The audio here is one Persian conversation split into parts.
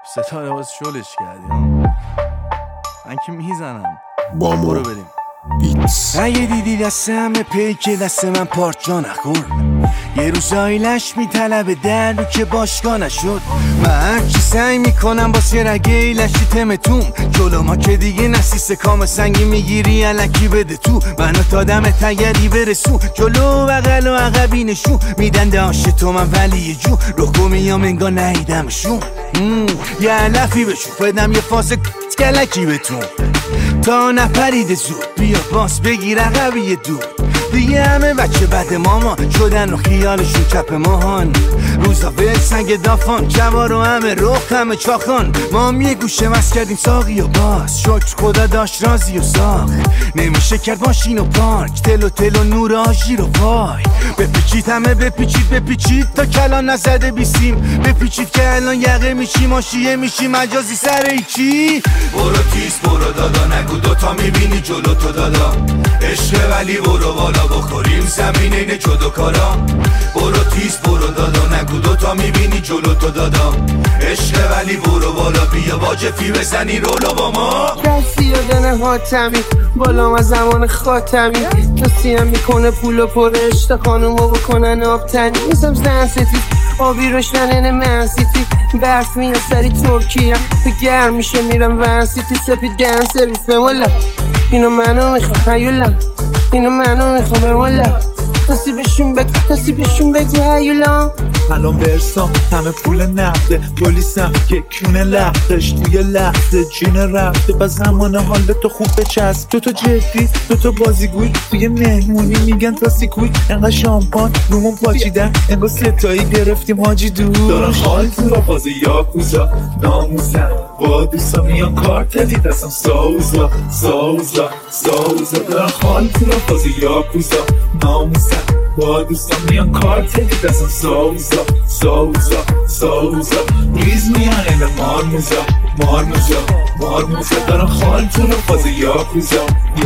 ستاره باز شلش کردی ها؟ من که میزنم. برو بریم بیتس. اگه دیدی دست همه پیک دست من پارچا نخور، یه روز آیلش میطلبه درو که باشگاه نشد. من هرچی سعی میکنم واسه رگه ایلشی تمتون، جلو ما که دیگه نسیست کام سنگی میگیری علکی بده تو. منو تا دم تگری برسون، جلو بغل و عقبی نشون میدن داشت تو من ولی یه جو رخو میام انگار نهیدمشون. یه علفی بشون بدم یه فاس کلکی بتون تا نپریده زود، بیا باس بگیر عقبی دور. دیگه همه بچه بد مامان شدن و خیالشون کپ ماهان، روزا ول سنگ دافان جوارو همه رخ همه چاخان. ما هم یه گوشه مست کردیم ساقی و باز، شکر خدا داشت رازی و ساخ. نمیشه کرد ماشین و پارک، تل و نور آژی رو وای. بپیچید همه بپیچید تا کلان نزده بیسیم، بپیچید که الان یقه میشی ماشیه میشی مجازی سر ایچی. برو تیز برو دادا نگو دوتا میبینی جلو تو دادا، عشق ولی برو بالا بخوریم زمین اینه جدو کارا. برو تیز برو دادا نگو دوتا میبینی جلو تو دادا، عشق ولی برو بالا بیا واجفی بزنی رولو با ما. کسی آدن حاتمی بالا ما زمان خاتمی، کسی هم میکنه پول و پرشت خانومو بکنن آبتنی. میسم زن ستید آبی روشنن منسیتی، برف میاد سری ترکیه تو گرم میشه میرم ونسیتی. سپید گرم سرویس بمولا اینو منو میخوام هیولا، اینو منو میخوام بمولا. کسی بهشون بگو هیولا. الان برسام همه پول نقده، پلیسم که کونه لختش توی لحظه جین رفته. و زمان حالتو خوب بچسب، دوتا جدی دوتا بازیگوی توی مهمونی میگن تا سیکوی. انقدر شامپان رومون پاچیدن انگار ستایی گرفتیم حاجی دور. دارن خال تو را فاز یاکوزا ناموزن با دوستا میان کارتلی دستم ساوزا. دارن خال تو را فاز یاکوزا ناموزن با دوستا میان کارتلی دستم ساوزا. ریز میان این مارموزا. دارن خال تو را فاز یاکوزا.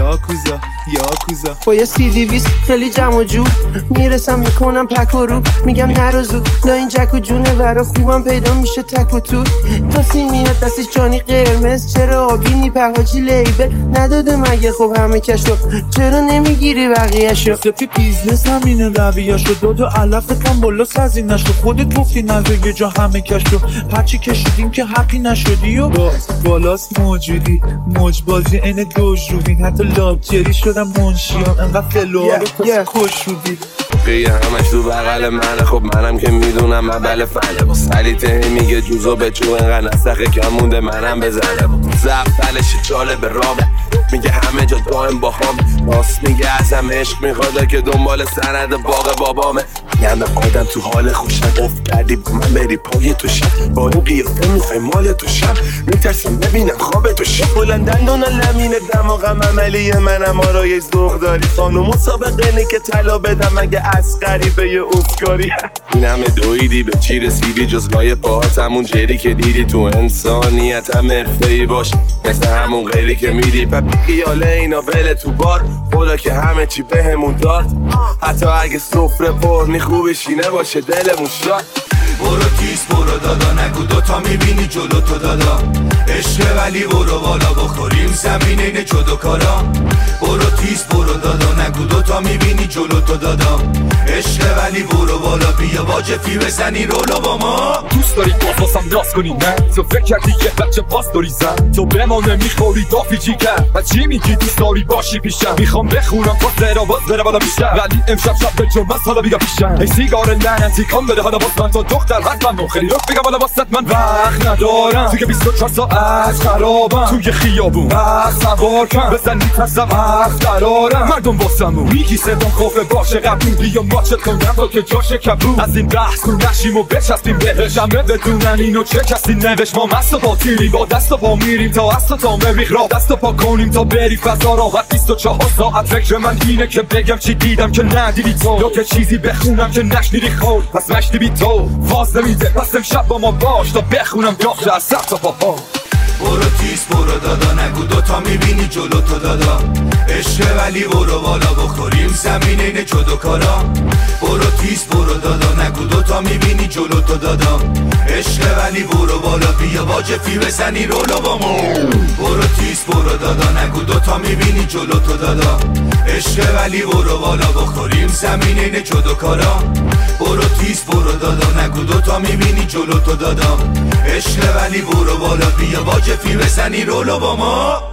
با یه CD-20 خیلی جمع و جو میرسم میکنم پک و رو، میگم نرو زود لا این جک و جونه برا خوبم پیدا میشه تک و تو. کسی میاد دستش جانی قرمز، چرا آبی نیپهاجی لیبل نداده مگه؟ خب همه کشو چرا نمیگیری بقیهشو؟ سپی بیزنس همینه رویهشو، دو علفت هم بالا سزینشو. خودت گفتی نزد یه جا همه کشو، هرچی کشیدیم که حقی نشدی و بالاست موجودی موجبازی این دوش روبین. حتی لاکچری شدم منشیان انقدر فلوها رو کسی کش روبید. قیه همش تو بغل منه، خب منم که میدونم مبل فنه. با سلیته میگه جوزو به چو انقدر نسخه کم مونده منم بزنه. زفتلش جالب رامه میگه همه جا دائم با هم، راست میگه ازم عشق میخواده که دنبال سند باغ بابامه. یعنی آدم تو حال خوشن افت کردی با من بری پای تو شب، با این قیافه میخوای مال تو شب، میترسیم ببینم خواب تو شب. بلندن دونا لمین دماغم عملیه منم آرای ذوق داری. خانم مسابقه نی که طلا بدم مگه از غریبه یه افکاری. این همه دویدی به چی رسیدی جز لای پاهات؟ همون جری که دیدی تو انسانیت هم حرفه‌ای باش مثل همون غیری که میدی. خیاله اینا ول تو بار خدا که همه چی بهمون داد، حتی اگه سفره پر خوب بشینه باشه دلمون شاد. برو تیز برو دادا نگو دوتا میبینی جلو تو دادا، عشق ولی برو بالا بخوریم زمین اینه جدو کارا. برو تیز برو دادا نگو دوتا میبینی جلو تو دادا، عشق ولی برو بالا بیا واجفی بزنی رولو با ما. دوست داری بازم راست کنی نه؟ تو فکر کردی یه بچه پاس داری زن، تو به ما نمیخوری دافی جی کرد و چی میگی دوست داری باشی پیشم؟ میخوام بخونم پاس را باز بره بالا پیشم، ولی امشب شب به جرم از حالا بیا پیشم. ای سیگار لعنتی کام بده حالا باز من تا دختر حتما خیلی رفت بگم حالا واسط من وقت ندارم. توی 24 ساعت خرابم توی خیابون وقت سوار کن بزن میترسم وقت قرارم. مردم واسمون میگی صدام خوفه باشه قبول بیا ماچت کنم تا که جاشه کبود. از این بحث رو نشیم و بچسبیم بهش، همه بدونن اینو چه کسی نوشت. ما مست و باطیلیم با دست و پا میریم تا اصلا تا مریخ را دست و پا کنیم تا بری فضا راحت. 24 ساعت فکر من اینه که بگم چی دیدم که ندیدی تو، یا که چیزی بخونم که نشنیدی خود پس مشتی بی تو. فاز نمیده پس امشب با ما باش تا بخونم داخل از سر تا پا. برو تیز برو دادا نگو دوتا میبینی جلو تو دادا، عشق ولی برو بالا بخوریم زمین اینه جدو کارا. برو تیز برو دادا نگو دوتا میبینی جلو تو دادا، عشق ولی برو بالا بیا با جفی بزنی رولو با ما برو تیز برو دادا نگو دوتا میبینی جلو تو دادا عشق ولی برو بالا بخوریم زمین اینه جدو کارا برو تیز برو دادا نگو دوتا میبینی جلو تو دادا عشق ولی برو بالا بیا با جفی بزنی رولو با ما